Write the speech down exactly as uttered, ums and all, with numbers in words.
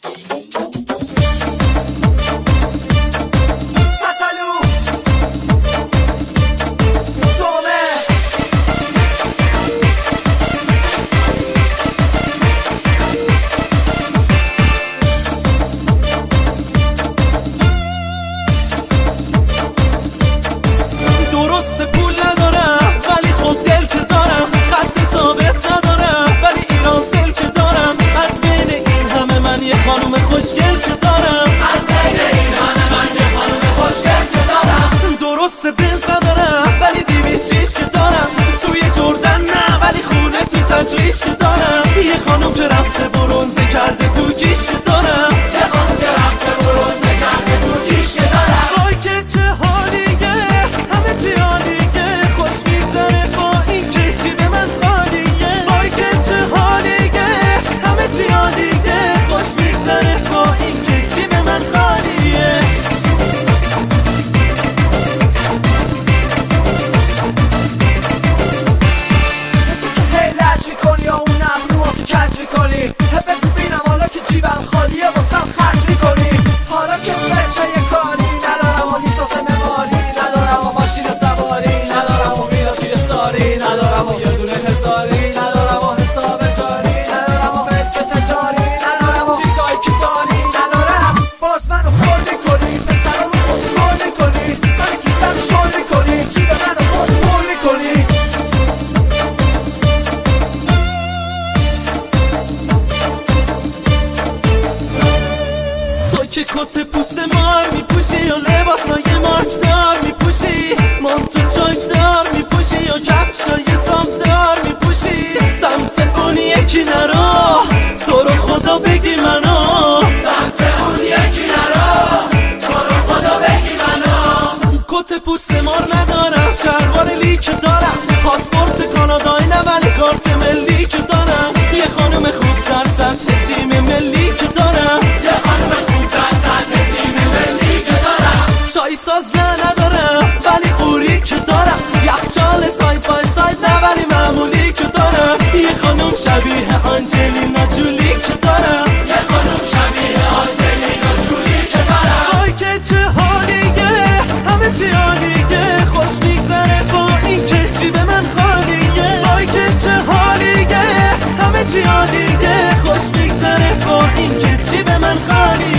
خوشگل که دارم از بین این همه من یه خانوم خوشگل که دارم. درسته بنز ندارم ولی دیویس چیش که دارم. توی جردن نه ولی خونه تو تجریش که دارم. یه خانوم که رفته برونزه کرده تو کیش که دارم. یه خانوم که رفته برونزه کرده تو کیش که دارم. وای که چه حالیه همه چی عالیه. خوش میگذره با این که چی به من خالیه. وای که چه حالیه همه چی عالیه. خوش میگذره با این که چی به من خالیه. تو که هی لج میکنی یا اون ابرو تو کج میکنی. بگو بینم حالا که جیبم خالیه واسم خرج میکنی. حالا که بچه یه کاری ندارم و لیسانس معماری ندارم و ماشین سواری ندارم و ویلا توی ساری ندارم و یه دونه هزاری ندارم و حساب جاری ندارم و ملک تجاری ندارم و چیزایی که داری ندارم. باز منو خورده کنی پسرامو بزرگ کنی. سر کیسم شل کنی جیب منو باز پر کنی. تو که کت پوست مار میپوشی یا لباسای مارکدار میپوشی. مانتو چاکدار میپوشی یا کفشای زامدار میپوشی. سمت اون یکی نرو تو رو خدا بگی منو. سمت اون یکی نرو تو رو خدا بگی منو. کت پوست مار ندارم شلوار لیک دارم. پاسپورت کانادایی نه ولی کارت ملی که دارم. یه خانم خوب در سطح تیم ملی که دارم. یه خانم خوب در سطح تیم ملی که دارم. چای ساز نه ندارم ولی قوری که دارم. یخچال ساید بای ساید نه ولی معمولی که دارم. یه خانم شبیه آنجلینا جولی که دارم. یه خانم شبیه آنجلینا جولی که دارم. وای که چه حالیه همه چی عالیه. خوش میگذره با این که چی به من خالیه. وای که چه حالیه همه چی عالیه. خوش میگذره با این که چی به من خالیه.